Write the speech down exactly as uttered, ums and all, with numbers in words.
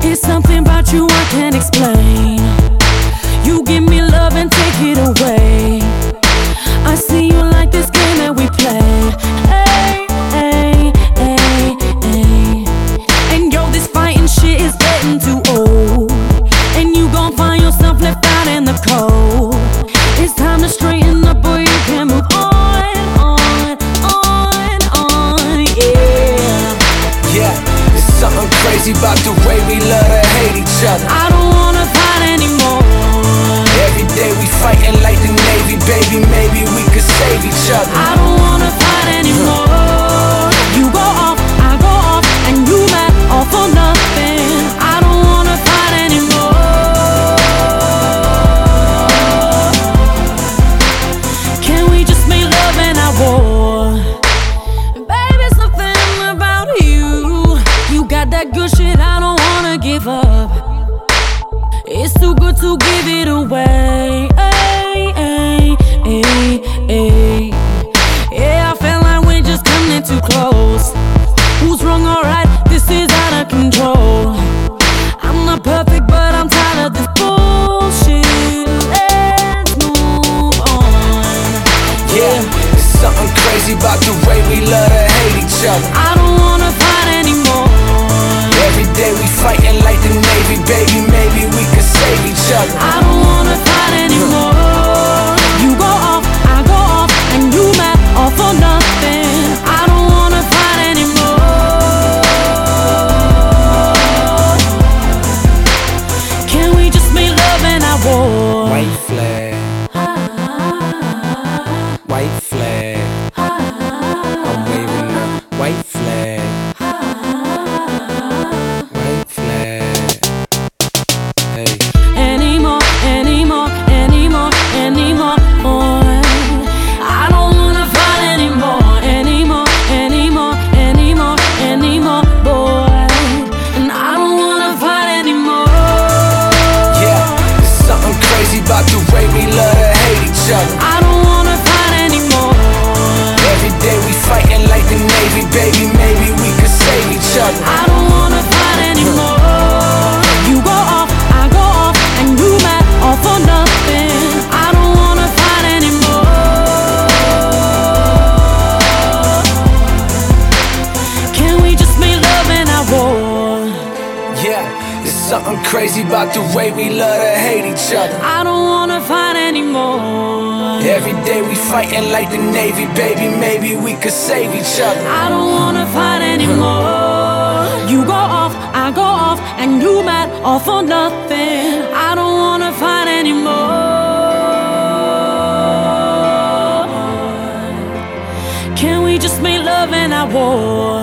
It's something about you I can't explain. You give me love and take it away. I see you like this game that we play. Hey, hey, hey, hey. And yo, this fighting shit is getting too old, and you gon' find yourself left out in the cold. It's time to straighten up, boy, you can move on, on, on, on, yeah. Yeah, it's something crazy about the way we love to hate each other. I don't wanna fight anymore. Every day we fighting like the Navy, baby, maybe we could save each other. I don't wanna fight anymore. You go off, I go off, and you mad all for nothing. I don't wanna fight anymore. Can we just make love and not war? Baby, something about you. You got that good shit I don't wanna give up. It's too good to give it away. Ay, ay, ay, ay. Yeah, I feel like we're just coming too close. Who's wrong or right? This is out of control. I'm not perfect, but I'm tired of this bullshit. Let's move on. Yeah, it's something crazy about the way we love to hate each other. I don't wanna fight anymore. Every day we fighting like the Navy, baby, maybe we could save each other. I don't wanna fight anymore. You go off, I go off, and you mad all for nothing. I don't wanna fight anymore. Can we just make love and not war? White flag, white flag. I'm waving the white flag. White flag. Hey. Anymore, anymore, anymore, anymore. Oh, I don't wanna fight anymore, anymore, anymore, anymore, anymore, boy. And I don't wanna fight anymore. Yeah, there's something crazy about the way we love to hate each other. I don't wanna fight anymore. Every day we fighting like the Navy, baby, maybe we could save each other. I don't wanna fight anymore. You go off, I go off, and you mad all for nothing. I don't wanna fight anymore. Can we just make love and not war? Yeah, there's something crazy about the way we love to hate each other. I don't wanna fight anymore. Every day we fighting like the Navy, baby, maybe we could save each other. I don't wanna fight anymore. You go off, I go off, and you mad all for nothing. I don't wanna fight anymore. Can we just make love and not war?